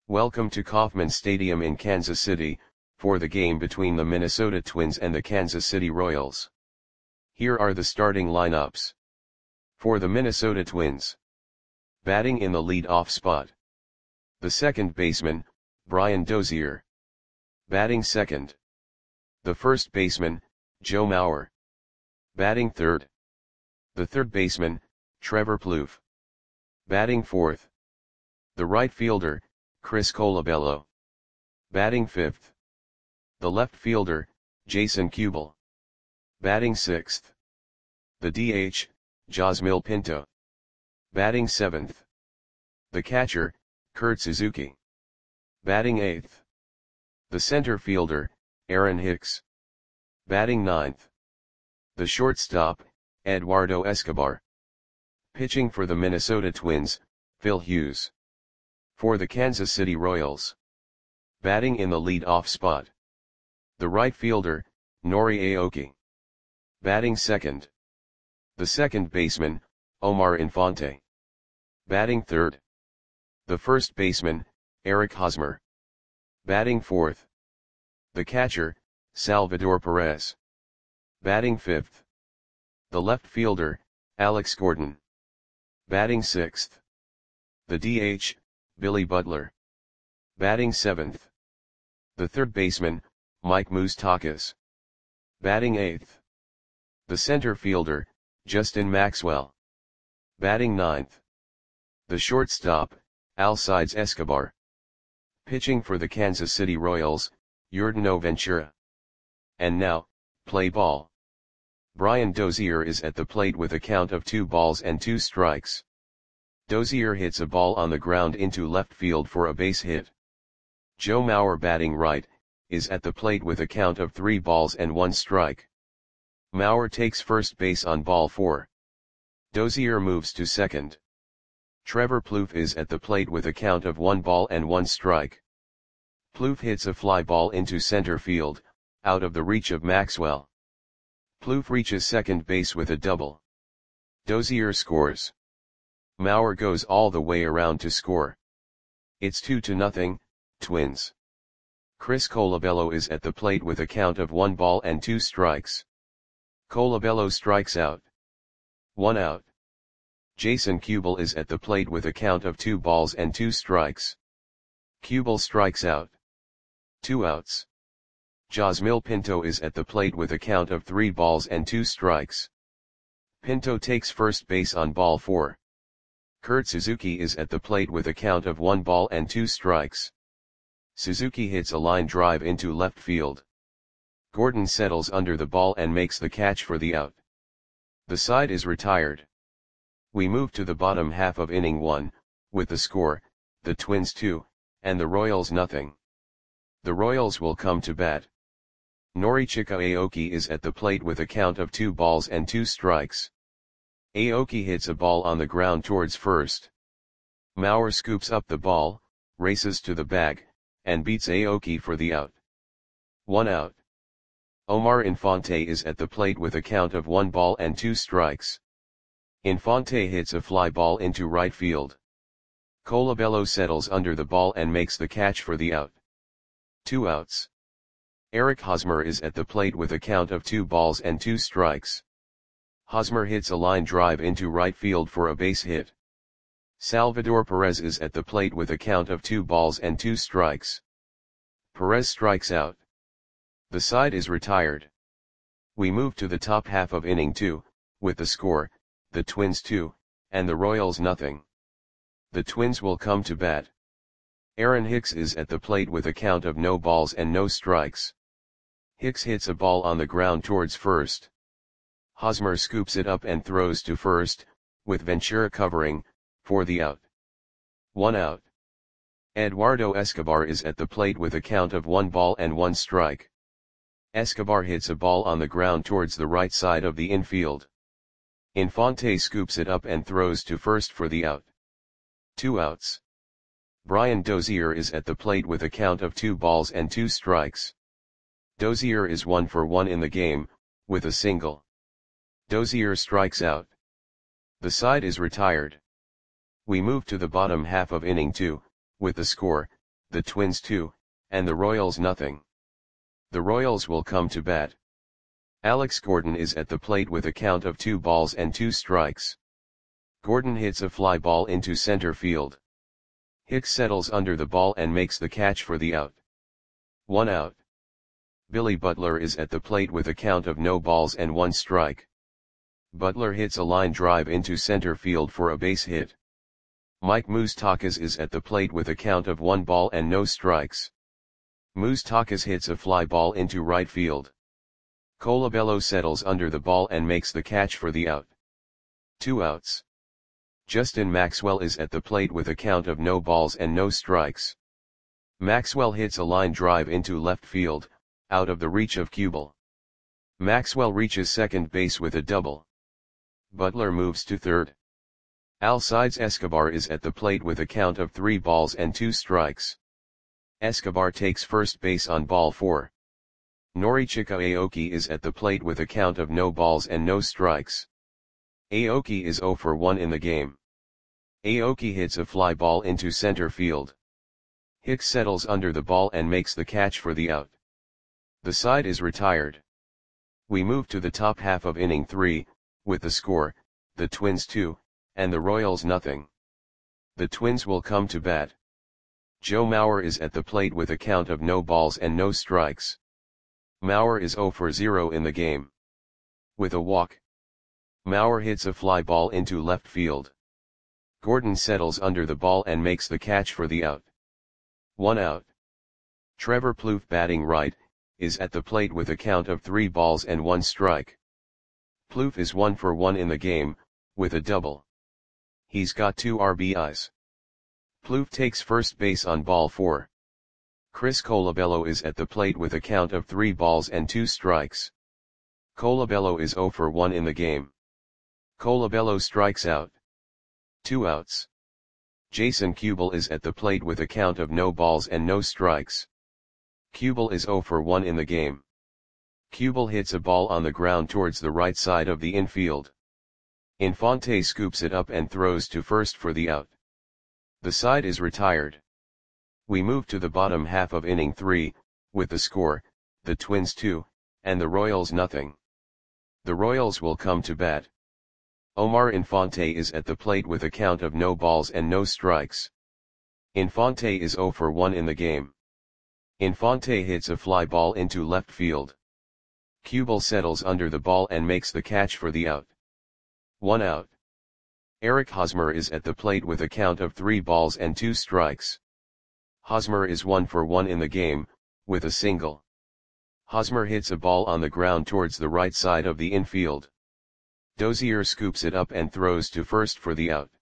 Welcome to Kauffman Stadium in Kansas City, for the game between the Minnesota Twins and the Kansas City Royals. Here are the starting lineups. For the Minnesota Twins. Batting in the lead-off spot. The second baseman, Brian Dozier. Batting second. The first baseman, Joe Mauer. Batting third. The third baseman, Trevor Plouffe. Batting fourth. The right fielder, Chris Colabello. Batting fifth. The left fielder, Jason Kubel. Batting sixth. The DH, Josmil Pinto. Batting seventh. The catcher, Kurt Suzuki. Batting eighth. The center fielder, Aaron Hicks. Batting ninth. The shortstop, Eduardo Escobar. Pitching for the Minnesota Twins, Phil Hughes. For the Kansas City Royals. Batting in the lead-off spot. The right fielder, Nori Aoki. Batting second. The second baseman, Omar Infante. Batting third. The first baseman, Eric Hosmer. Batting fourth. The catcher, Salvador Perez. Batting fifth. The left fielder, Alex Gordon. Batting sixth. The DH, Billy Butler. Batting seventh. The third baseman, Mike Moustakas. Batting eighth. The center fielder, Justin Maxwell. Batting ninth. The shortstop, Alcides Escobar. Pitching for the Kansas City Royals, Yordano Ventura. And now, play ball. Brian Dozier is at the plate with a count of 2-2. Dozier hits a ball on the ground into left field for a base hit. Joe Mauer, batting right, is at the plate with a count of 3-1. Mauer takes first base on ball 4. Dozier moves to second. Trevor Plouffe is at the plate with a count of 1-1. Plouffe hits a fly ball into center field, out of the reach of Maxwell. Plouffe reaches second base with a double. Dozier scores. Mauer goes all the way around to score. It's 2-0, Twins. Chris Colabello is at the plate with a count of 1-2. Colabello strikes out. 1 out. Jason Kubel is at the plate with a count of 2-2. Kubel strikes out. 2 outs. Josmil Pinto is at the plate with a count of 3-2. Pinto takes first base on ball 4. Kurt Suzuki is at the plate with a count of 1-2. Suzuki hits a line drive into left field. Gordon settles under the ball and makes the catch for the out. The side is retired. We move to the bottom half of inning 1, with the score, the Twins 2, and the Royals nothing. The Royals will come to bat. Norichika Aoki is at the plate with a count of 2-2. Aoki hits a ball on the ground towards first. Mauer scoops up the ball, races to the bag, and beats Aoki for the out. 1 out. Omar Infante is at the plate with a count of 1-2. Infante hits a fly ball into right field. Colabello settles under the ball and makes the catch for the out. 2 outs. Eric Hosmer is at the plate with a count of 2-2. Hosmer hits a line drive into right field for a base hit. Salvador Perez is at the plate with a count of 2-2. Perez strikes out. The side is retired. We move to the top half of inning 2, with the score, the Twins 2, and the Royals nothing. The Twins will come to bat. Aaron Hicks is at the plate with a count of 0-0. Hicks hits a ball on the ground towards first. Hosmer scoops it up and throws to first, with Ventura covering, for the out. 1 out. Eduardo Escobar is at the plate with a count of 1-1. Escobar hits a ball on the ground towards the right side of the infield. Infante scoops it up and throws to first for the out. 2 outs. Brian Dozier is at the plate with a count of 2-2. Dozier is 1 for 1 in the game, with a single. Dozier strikes out. The side is retired. We move to the bottom half of inning 2, with the score, the Twins 2, and the Royals nothing. The Royals will come to bat. Alex Gordon is at the plate with a count of 2 balls and 2 strikes. Gordon hits a fly ball into center field. Hicks settles under the ball and makes the catch for the out. 1 out. Billy Butler is at the plate with a count of no balls and 1 strike. Butler hits a line drive into center field for a base hit. Mike Moustakas is at the plate with a count of 1 ball and no strikes. Moustakas hits a fly ball into right field. Colabello settles under the ball and makes the catch for the out. 2 outs. Justin Maxwell is at the plate with a count of no balls and no strikes. Maxwell hits a line drive into left field, out of the reach of Kubel. Maxwell reaches second base with a double. Butler moves to third. Alcides Escobar is at the plate with a count of 3 balls and 2 strikes. Escobar takes first base on ball 4. Norichika Aoki is at the plate with a count of no balls and no strikes. Aoki is 0 for 1 in the game. Aoki hits a fly ball into center field. Hicks settles under the ball and makes the catch for the out. The side is retired. We move to the top half of inning 3, with the score, the Twins 2, and the Royals nothing. The Twins will come to bat. Joe Mauer is at the plate with a count of no balls and no strikes. Mauer is 0 for 0 in the game. With a walk. Mauer hits a fly ball into left field. Gordon settles under the ball and makes the catch for the out. 1 out. Trevor Plouffe, batting right, is at the plate with a count of 3 balls and 1 strike. Plouffe is 1 for 1 in the game, with a double. He's got 2 RBIs. Plouffe takes first base on ball 4. Chris Colabello is at the plate with a count of 3 balls and 2 strikes. Colabello is 0 for 1 in the game. Colabello strikes out. 2 outs. Jason Kubel is at the plate with a count of no balls and no strikes. Kubel is 0 for 1 in the game. Kubel hits a ball on the ground towards the right side of the infield. Infante scoops it up and throws to first for the out. The side is retired. We move to the bottom half of inning 3, with the score, the Twins 2, and the Royals nothing. The Royals will come to bat. Omar Infante is at the plate with a count of no balls and no strikes. Infante is 0 for 1 in the game. Infante hits a fly ball into left field. Kubel settles under the ball and makes the catch for the out. 1 out. Eric Hosmer is at the plate with a count of 3 balls and 2 strikes. Hosmer is 1 for 1 in the game, with a single. Hosmer hits a ball on the ground towards the right side of the infield. Dozier scoops it up and throws to first for the out.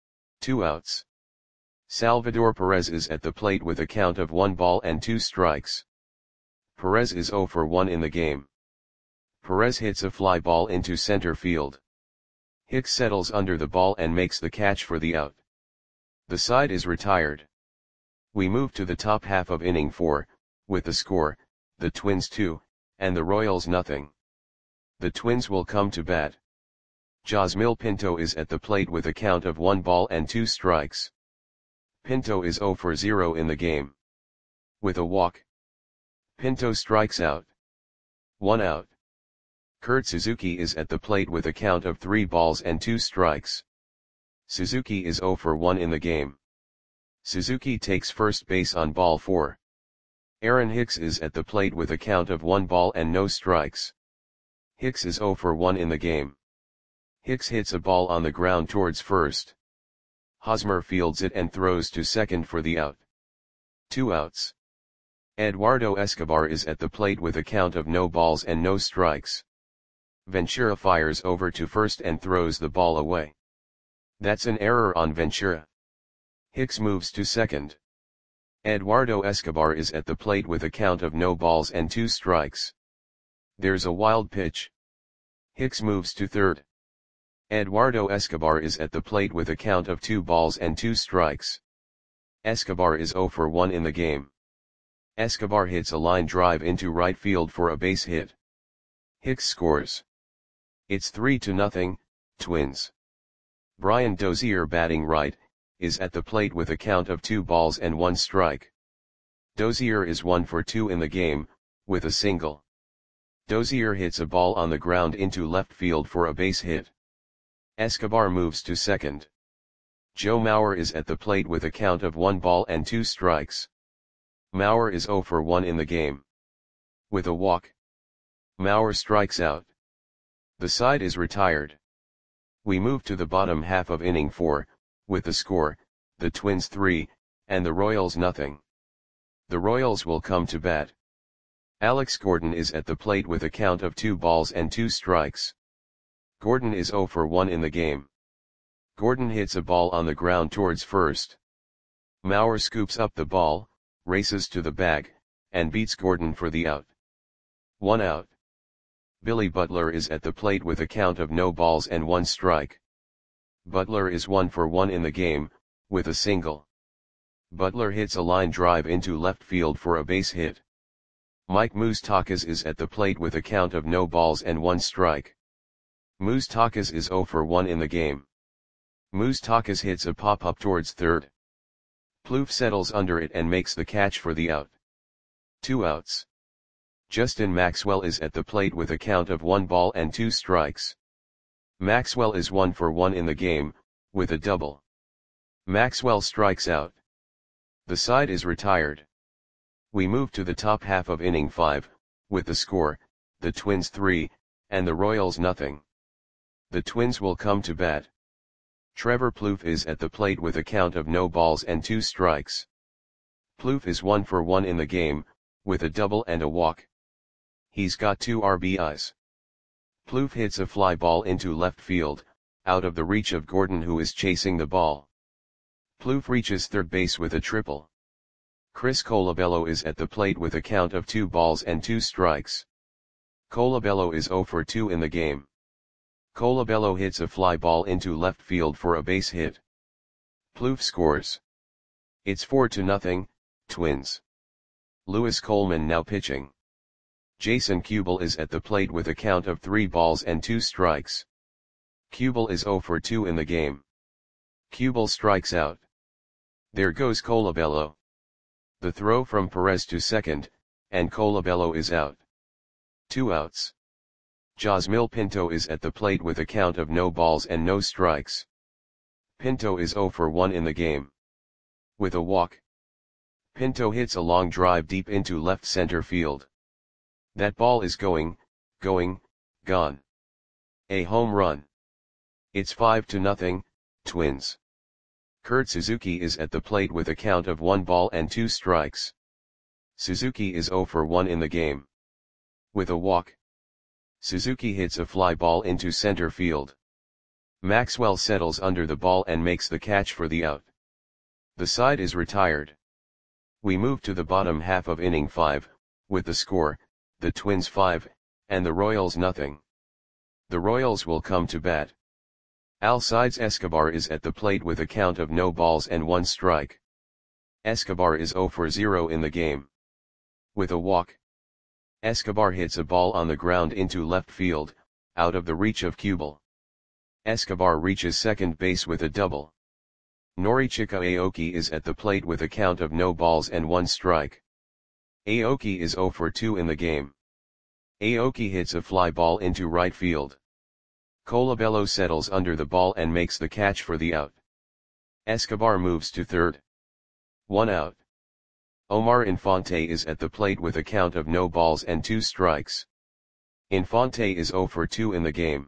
2 outs. Salvador Perez is at the plate with a count of 1 ball and 2 strikes. Perez is 0 for 1 in the game. Perez hits a fly ball into center field. Hicks settles under the ball and makes the catch for the out. The side is retired. We move to the top half of inning 4, with the score, the Twins 2, and the Royals nothing. The Twins will come to bat. Josmil Pinto is at the plate with a count of 1 ball and 2 strikes. Pinto is 0 for 0 in the game. With a walk. Pinto strikes out. 1 out. Kurt Suzuki is at the plate with a count of 3 balls and 2 strikes. Suzuki is 0 for 1 in the game. Suzuki takes first base on ball 4. Aaron Hicks is at the plate with a count of 1 ball and no strikes. Hicks is 0 for 1 in the game. Hicks hits a ball on the ground towards first. Hosmer fields it and throws to second for the out. 2 outs. Eduardo Escobar is at the plate with a count of no balls and no strikes. Ventura fires over to first and throws the ball away. That's an error on Ventura. Hicks moves to second. Eduardo Escobar is at the plate with a count of no balls and 2 strikes. There's a wild pitch. Hicks moves to third. Eduardo Escobar is at the plate with a count of 2 balls and 2 strikes. Escobar is 0 for 1 in the game. Escobar hits a line drive into right field for a base hit. Hicks scores. It's 3-0, Twins. Brian Dozier, batting right, is at the plate with a count of 2 balls and 1 strike. Dozier is 1 for 2 in the game, with a single. Dozier hits a ball on the ground into left field for a base hit. Escobar moves to second. Joe Mauer is at the plate with a count of 1 ball and 2 strikes. Mauer is 0 for 1 in the game. With a walk, Mauer strikes out. The side is retired. We move to the bottom half of inning 4, with the score, the Twins 3, and the Royals nothing. The Royals will come to bat. Alex Gordon is at the plate with a count of 2 balls and 2 strikes. Gordon is 0 for 1 in the game. Gordon hits a ball on the ground towards first. Mauer scoops up the ball, races to the bag, and beats Gordon for the out. 1 out. Billy Butler is at the plate with a count of no balls and 1 strike. Butler is 1 for 1 in the game, with a single. Butler hits a line drive into left field for a base hit. Mike Moustakas is at the plate with a count of no balls and 1 strike. Moustakas is 0 for 1 in the game. Moustakas hits a pop-up towards third. Plouffe settles under it and makes the catch for the out. 2 outs. Justin Maxwell is at the plate with a count of 1 ball and 2 strikes. Maxwell is 1 for 1 in the game, with a double. Maxwell strikes out. The side is retired. We move to the top half of inning 5, with the score, the Twins 3, and the Royals nothing. The Twins will come to bat. Trevor Plouffe is at the plate with a count of no balls and 2 strikes. Plouffe is 1 for 1 in the game, with a double and a walk. He's got 2 RBIs. Plouffe hits a fly ball into left field, out of the reach of Gordon who is chasing the ball. Plouffe reaches third base with a triple. Chris Colabello is at the plate with a count of 2 balls and 2 strikes. Colabello is 0 for 2 in the game. Colabello hits a fly ball into left field for a base hit. Plouffe scores. It's 4-0, Twins. Lewis Coleman now pitching. Jason Kubel is at the plate with a count of 3 balls and 2 strikes. Kubel is 0 for 2 in the game. Kubel strikes out. There goes Colabello. The throw from Perez to second, and Colabello is out. 2 outs. Josmil Pinto is at the plate with a count of no balls and no strikes. Pinto is 0 for 1 in the game. With a walk, Pinto hits a long drive deep into left center field. That ball is gone. A home run. It's 5-0, Twins. Kurt Suzuki is at the plate with a count of 1 ball and 2 strikes. Suzuki is 0 for 1 in the game. With a walk, Suzuki hits a fly ball into center field. Maxwell settles under the ball and makes the catch for the out. The side is retired. We move to the bottom half of inning 5, with the score, the Twins 5, and the Royals nothing. The Royals will come to bat. Alcides Escobar is at the plate with a count of no balls and 1 strike. Escobar is 0 for 0 in the game. With a walk, Escobar hits a ball on the ground into left field, out of the reach of Kubel. Escobar reaches second base with a double. Norichika Aoki is at the plate with a count of no balls and 1 strike. Aoki is 0 for 2 in the game. Aoki hits a fly ball into right field. Colabello settles under the ball and makes the catch for the out. Escobar moves to third. 1 out. Omar Infante is at the plate with a count of no balls and 2 strikes. Infante is 0 for 2 in the game.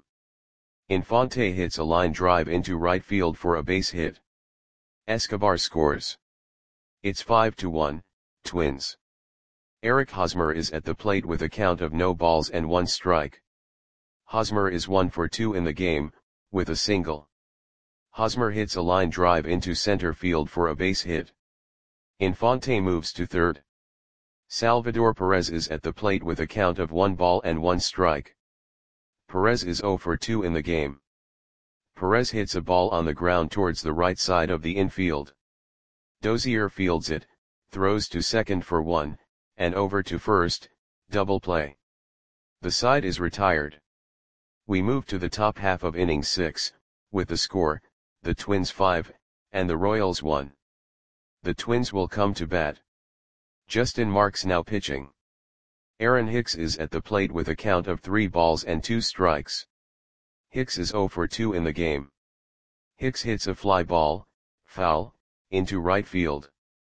Infante hits a line drive into right field for a base hit. Escobar scores. It's 5-1, Twins. Eric Hosmer is at the plate with a count of no balls and 1 strike. Hosmer is 1 for 2 in the game, with a single. Hosmer hits a line drive into center field for a base hit. Infante moves to third. Salvador Perez is at the plate with a count of 1 ball and 1 strike. Perez is 0 for 2 in the game. Perez hits a ball on the ground towards the right side of the infield. Dozier fields it, throws to second for 1, and over to first, double play. The side is retired. We move to the top half of inning 6, with the score, the Twins 5, and the Royals 1. The Twins will come to bat. Justin Marks now pitching. Aaron Hicks is at the plate with a count of 3 balls and 2 strikes. Hicks is 0 for 2 in the game. Hicks hits a fly ball, foul, into right field.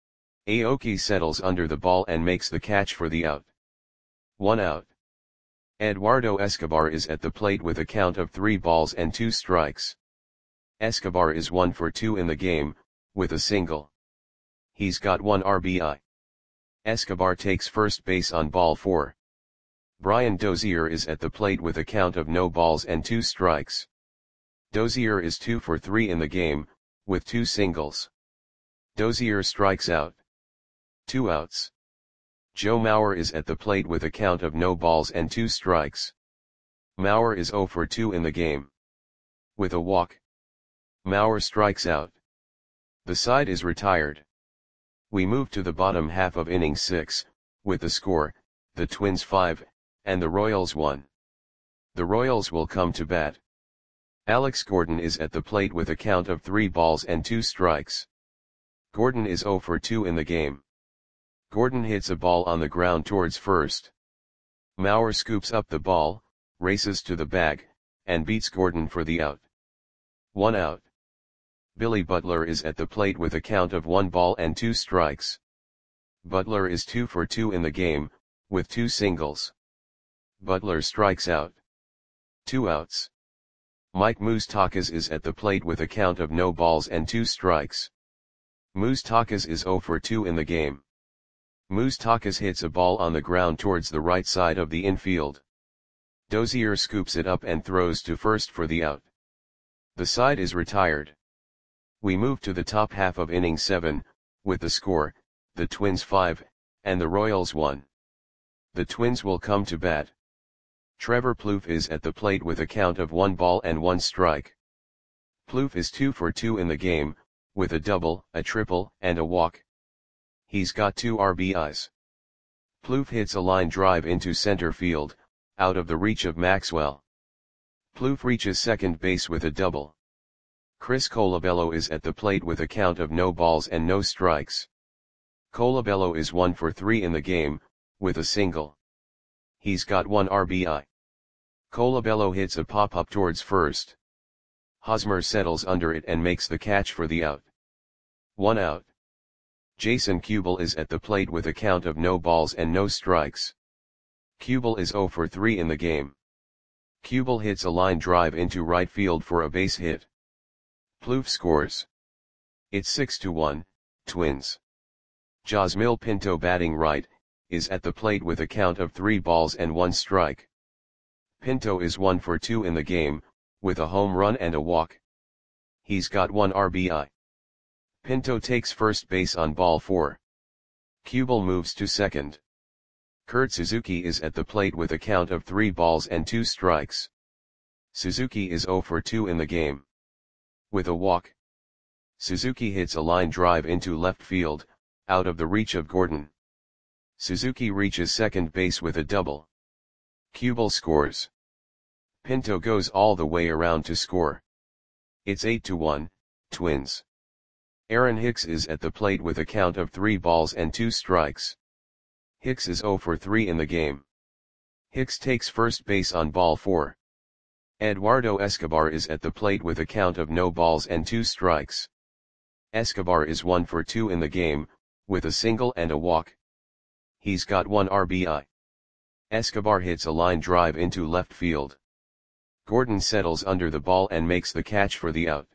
Aoki settles under the ball and makes the catch for the out. 1 out. Eduardo Escobar is at the plate with a count of 3 balls and 2 strikes. Escobar is 1 for 2 in the game, with a single. He's got 1 RBI. Escobar takes first base on ball 4. Brian Dozier is at the plate with a count of no balls and 2 strikes. Dozier is 2 for 3 in the game, with 2 singles. Dozier strikes out. 2 outs. Joe Mauer is at the plate with a count of no balls and 2 strikes. Mauer is 0 for 2 in the game. With a walk. Mauer strikes out. The side is retired. We move to the bottom half of inning 6, with the score, the Twins 5, and the Royals 1. The Royals will come to bat. Alex Gordon is at the plate with a count of 3 balls and 2 strikes. Gordon is 0 for 2 in the game. Gordon hits a ball on the ground towards first. Mauer scoops up the ball, races to the bag, and beats Gordon for the out. 1 out. Billy Butler is at the plate with a count of 1 ball and 2 strikes. Butler is 2 for 2 in the game, with 2 singles. Butler strikes out. 2 outs. Mike Moustakas is at the plate with a count of no balls and 2 strikes. Moustakas is 0 for 2 in the game. Moustakas hits a ball on the ground towards the right side of the infield. Dozier scoops it up and throws to first for the out. The side is retired. We move to the top half of inning 7, with the score, the Twins 5, and the Royals 1. The Twins will come to bat. Trevor Plouffe is at the plate with a count of 1 ball and 1 strike. Plouffe is 2 for 2 in the game, with a double, a triple, and a walk. He's got 2 RBIs. Plouffe hits a line drive into center field, out of the reach of Maxwell. Plouffe reaches second base with a double. Chris Colabello is at the plate with a count of no balls and no strikes. Colabello is 1 for 3 in the game, with a single. He's got 1 RBI. Colabello hits a pop-up towards first. Hosmer settles under it and makes the catch for the out. 1 out. Jason Kubel is at the plate with a count of no balls and no strikes. Kubel is 0 for 3 in the game. Kubel hits a line drive into right field for a base hit. Plouffe scores. It's 6-1, Twins. Josmil Pinto, batting right, is at the plate with a count of 3 balls and 1 strike. Pinto is 1 for 2 in the game, with a home run and a walk. He's got 1 RBI. Pinto takes first base on ball 4. Kubel moves to second. Kurt Suzuki is at the plate with a count of 3 balls and 2 strikes. Suzuki is 0 for 2 in the game. With a walk. Suzuki hits a line drive into left field, out of the reach of Gordon. Suzuki reaches second base with a double. Kubel scores. Pinto goes all the way around to score. It's 8-1, Twins. Aaron Hicks is at the plate with a count of 3 balls and 2 strikes. Hicks is 0 for 3 in the game. Hicks takes first base on ball 4. Eduardo Escobar is at the plate with a count of no balls and 2 strikes. Escobar is 1 for 2 in the game, with a single and a walk. He's got 1 RBI. Escobar hits a line drive into left field. Gordon settles under the ball and makes the catch for the out.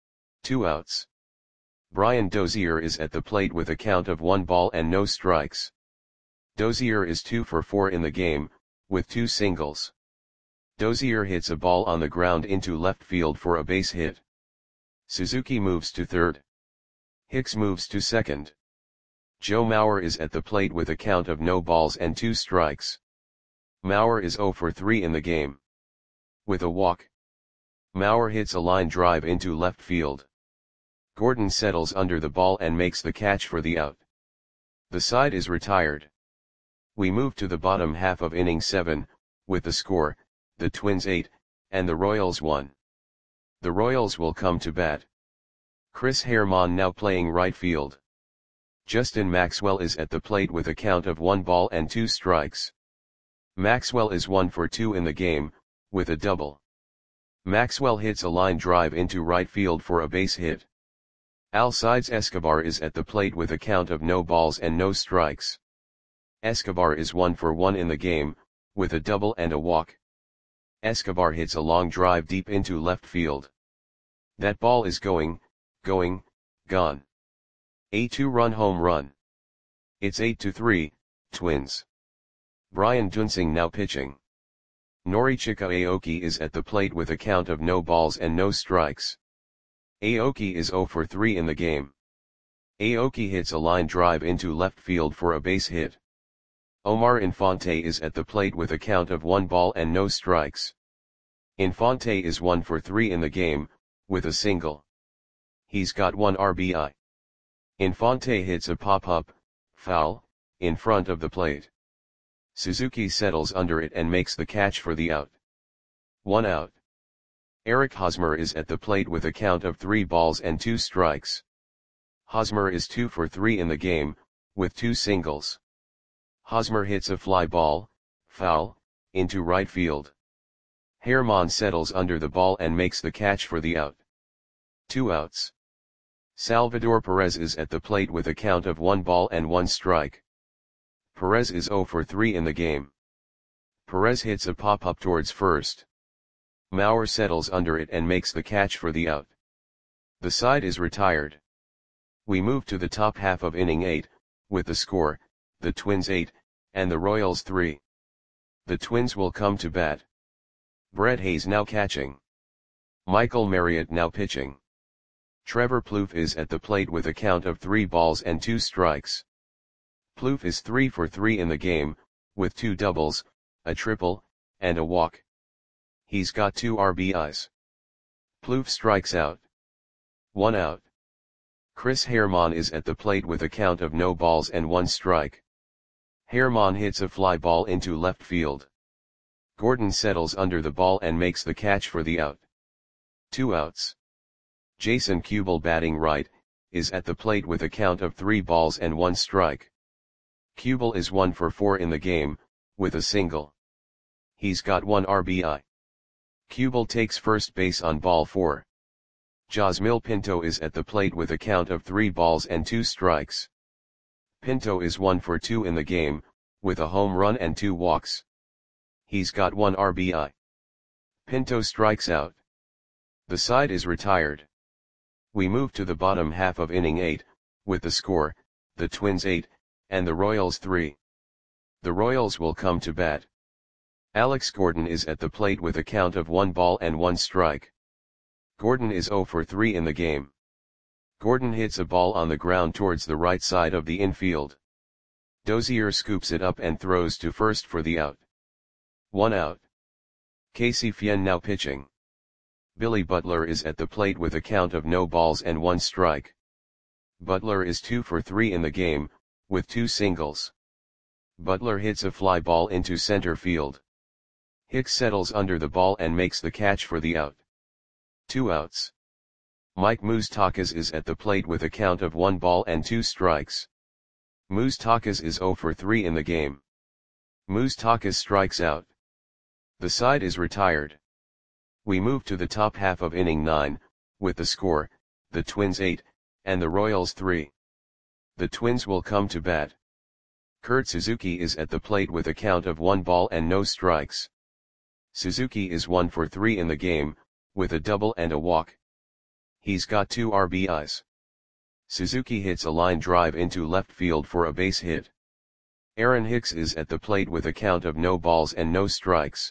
2 outs. Brian Dozier is at the plate with a count of 1 ball and no strikes. Dozier is 2 for 4 in the game, with 2 singles. Dozier hits a ball on the ground into left field for a base hit. Suzuki moves to third. Hicks moves to second. Joe Mauer is at the plate with a count of no balls and 2 strikes. Mauer is 0 for 3 in the game. With a walk. Mauer hits a line drive into left field. Gordon settles under the ball and makes the catch for the out. The side is retired. We move to the bottom half of inning 7, with the score, the Twins 8, and the Royals 1. The Royals will come to bat. Chris Herrmann now playing right field. Justin Maxwell is at the plate with a count of 1 ball and 2 strikes. Maxwell is 1 for 2 in the game, with a double. Maxwell hits a line drive into right field for a base hit. Alcides Escobar is at the plate with a count of no balls and no strikes. Escobar is 1 for 1 in the game, with a double and a walk. Escobar hits a long drive deep into left field. That ball is gone. A 2-run home run. It's 8-3, Twins. Brian Duensing now pitching. Norichika Aoki is at the plate with a count of no balls and no strikes. Aoki is 0 for 3 in the game. Aoki hits a line drive into left field for a base hit. Omar Infante is at the plate with a count of 1 ball and no strikes. Infante is 1 for 3 in the game, with a single. He's got 1 RBI. Infante hits a pop-up, foul, in front of the plate. Suzuki settles under it and makes the catch for the out. 1 out. Eric Hosmer is at the plate with a count of 3 balls and 2 strikes. Hosmer is 2 for 3 in the game, with 2 singles. Hosmer hits a fly ball, foul, into right field. Herman settles under the ball and makes the catch for the out. 2 outs. Salvador Perez is at the plate with a count of 1 ball and 1 strike. Perez is 0 for 3 in the game. Perez hits a pop-up towards first. Mauer settles under it and makes the catch for the out. The side is retired. We move to the top half of inning 8, with the score, the Twins 8, and the Royals 3. The Twins will come to bat. Brett Hayes now catching. Michael Marriott now pitching. Trevor Plouffe is at the plate with a count of 3 balls and 2 strikes. Plouffe is 3 for 3 in the game, with 2 doubles, a triple, and a walk. He's got 2 RBIs. Plouffe strikes out. 1 out. Chris Herman is at the plate with a count of no balls and 1 strike. Herman hits a fly ball into left field. Gordon settles under the ball and makes the catch for the out. 2 outs. Jason Kubel batting right, is at the plate with a count of 3 balls and 1 strike. Kubel is 1 for 4 in the game, with a single. He's got 1 RBI. Kubel takes first base on ball 4. Josmil Pinto is at the plate with a count of 3 balls and 2 strikes. Pinto is 1 for 2 in the game, with a home run and 2 walks. He's got 1 RBI. Pinto strikes out. The side is retired. We move to the bottom half of inning 8, with the score, the Twins 8, and the Royals 3. The Royals will come to bat. Alex Gordon is at the plate with a count of 1 ball and 1 strike. Gordon is 0 for 3 in the game. Gordon hits a ball on the ground towards the right side of the infield. Dozier scoops it up and throws to first for the out. 1 out. Casey Fien now pitching. Billy Butler is at the plate with a count of no balls and 1 strike. Butler is 2 for 3 in the game, with 2 singles. Butler hits a fly ball into center field. Hicks settles under the ball and makes the catch for the out. 2 outs. Mike Moustakas is at the plate with a count of 1 ball and 2 strikes. Moustakas is 0 for 3 in the game. Moustakas strikes out. The side is retired. We move to the top half of inning 9, with the score, the Twins 8, and the Royals 3. The Twins will come to bat. Kurt Suzuki is at the plate with a count of 1 ball and no strikes. Suzuki is 1 for 3 in the game, with a double and a walk. He's got 2 RBIs. Suzuki hits a line drive into left field for a base hit. Aaron Hicks is at the plate with a count of no balls and no strikes.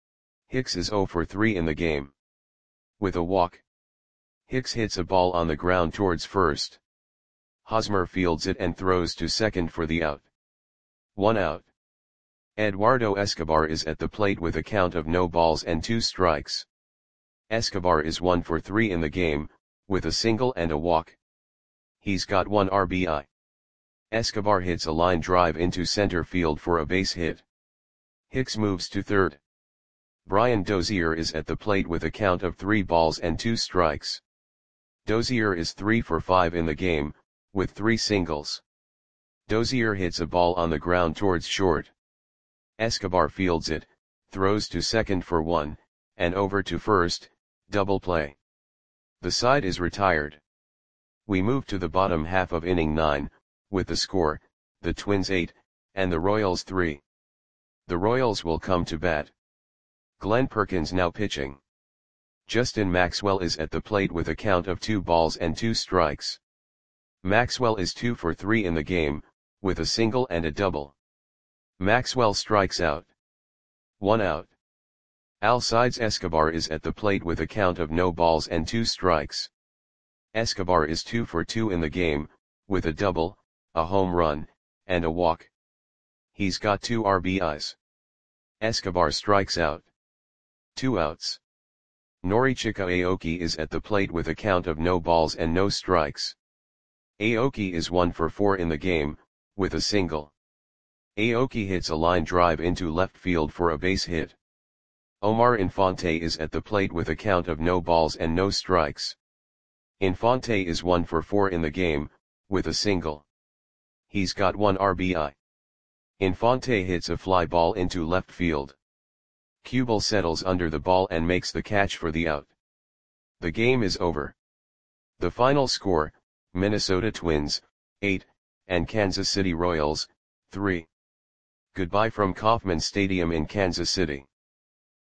Hicks is 0 for 3 in the game. With a walk. Hicks hits a ball on the ground towards first. Hosmer fields it and throws to second for the out. 1 out. Eduardo Escobar is at the plate with a count of no balls and 2 strikes. Escobar is 1 for 3 in the game, with a single and a walk. He's got 1 RBI. Escobar hits a line drive into center field for a base hit. Hicks moves to third. Brian Dozier is at the plate with a count of 3 balls and 2 strikes. Dozier is 3 for 5 in the game, with 3 singles. Dozier hits a ball on the ground towards short. Escobar fields it, throws to second for one, and over to first, double play. The side is retired. We move to the bottom half of inning 9, with the score, the Twins 8, and the Royals 3. The Royals will come to bat. Glenn Perkins now pitching. Justin Maxwell is at the plate with a count of 2 balls and 2 strikes. Maxwell is 2 for 3 in the game, with a single and a double. Maxwell strikes out. 1 out. Alcides Escobar is at the plate with a count of no balls and 2 strikes. Escobar is 2 for 2 in the game, with a double, a home run, and a walk. He's got 2 RBIs. Escobar strikes out. 2 outs. Norichika Aoki is at the plate with a count of no balls and no strikes. Aoki is 1 for 4 in the game, with a single. Aoki hits a line drive into left field for a base hit. Omar Infante is at the plate with a count of no balls and no strikes. Infante is 1 for 4 in the game, with a single. He's got 1 RBI. Infante hits a fly ball into left field. Kubel settles under the ball and makes the catch for the out. The game is over. The final score, Minnesota Twins, 8, and Kansas City Royals, 3. Goodbye from Kauffman Stadium in Kansas City.